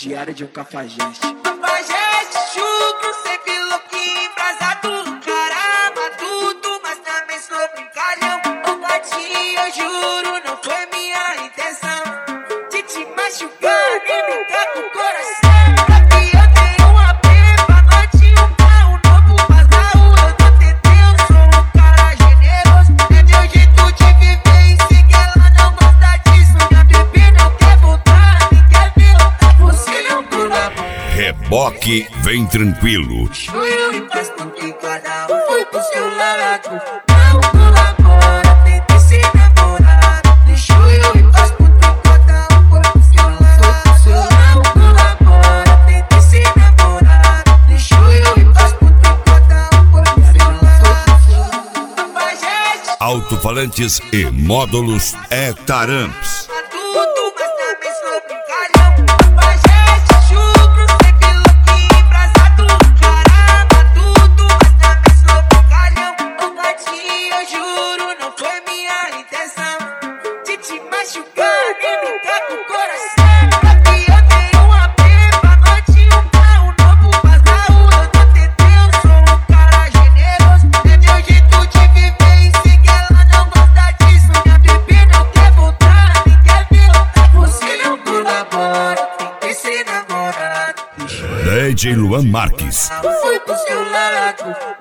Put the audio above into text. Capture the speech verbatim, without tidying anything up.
Diário de um cafajeste. Cafajeste, chucro, sempre louquinho, embrasado. Caramba, tudo, mas também sou brincalhão. Ô gatinho, eu juro, não foi minha intenção de te machucar, nem brincar com o coração. Aqui eu tenho uma pepa, noite, um carro novo, mas na rua eu tô tentando. Eu sou um cara generoso, é meu jeito de viver e sei que ela não gosta disso. Minha bebê não quer voltar, nem quer ver outra. Você não pula bom. Reboque, vem tranquilo. Eu e faz com que cada um foi pro seu lado. Não colabora, tem que ser namorado. Deixa eu e faz com que cada um foi pro seu lado. Não colabora, tem que ser namorado. Deixa eu e faz com que cada um foi pro seu lado. Cafajeste, Alto-falantes e módulos é Taramps. tudo, mas também sou brincalhão. Cafajeste, chucro, sempre louquinho, embrasado. Caramba, tudo, mas também sou brincalhão. Ô gatinho, eu juro, não foi minha intenção de te machucar, nem brincar com o coração. Aqui eu tenho uma pepa, noite, um carro novo, mas na rua eu tô tentando. Eu sou um cara generoso, é meu jeito de viver e sei que ela não gosta disso. Minha bebê não quer voltar, nem quer ver outra. Você não colabora, tem que ser namorado. D J Luan Marques. Foi pro seu lado.